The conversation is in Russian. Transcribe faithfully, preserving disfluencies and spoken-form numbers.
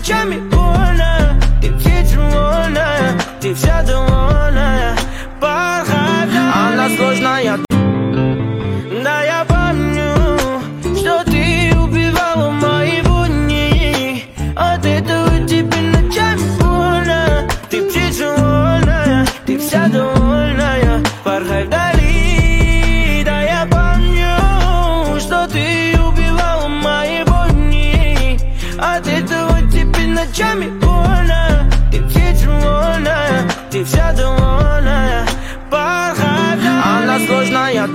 ночами больно. Ты ветром вольная, ты вся довольная. Порхай вдали. Она сложная. Да, я помню, что ты убивала мои будни. От этого тебе ночами больно. Ты птица вольная, ты вся довольная. Порхай вдали. Да, я помню, что ты убивала мои будни. От этого тебе ночами больно. Ты птица вольная, ты вся довольная. Порхай вдали. Она сложная.